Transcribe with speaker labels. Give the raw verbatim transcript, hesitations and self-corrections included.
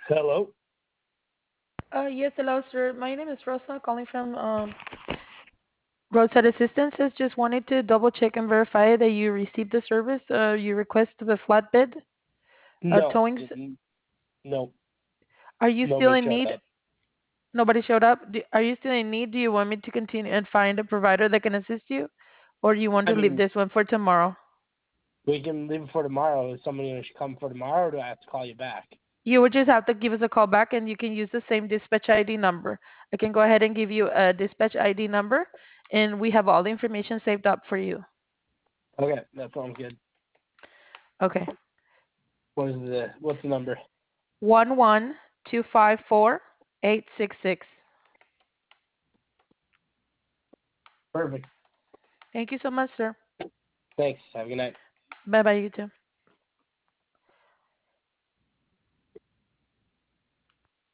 Speaker 1: Hello.
Speaker 2: Uh, yes, hello, sir. My name is Rosa, calling from um, Roadside Assistances. Just wanted to double check and verify that you received the service. Uh, you requested the flatbed uh,
Speaker 1: No,
Speaker 2: towing. s-
Speaker 1: mm, no,
Speaker 2: Are you still
Speaker 1: nobody
Speaker 2: in
Speaker 1: showed
Speaker 2: need?
Speaker 1: up.
Speaker 2: Nobody showed up. Do, are you still in need? Do you want me to continue and find a provider that can assist you, or do you want
Speaker 1: I
Speaker 2: to leave
Speaker 1: mean,
Speaker 2: this one for tomorrow?
Speaker 1: we can leave it for tomorrow. Is somebody going to come for tomorrow, or do I have to call you back?
Speaker 2: You would just have to give us a call back, and you can use the same dispatch I D number. I can go ahead and give you a dispatch I D number, and we have all the information saved up for you.
Speaker 1: Okay, that sounds good.
Speaker 2: Okay.
Speaker 1: What is the what's the number?
Speaker 2: One one two five four eight six six.
Speaker 1: Perfect.
Speaker 2: Thank you so much, sir.
Speaker 1: Thanks. Have a good night.
Speaker 2: Bye bye, you too.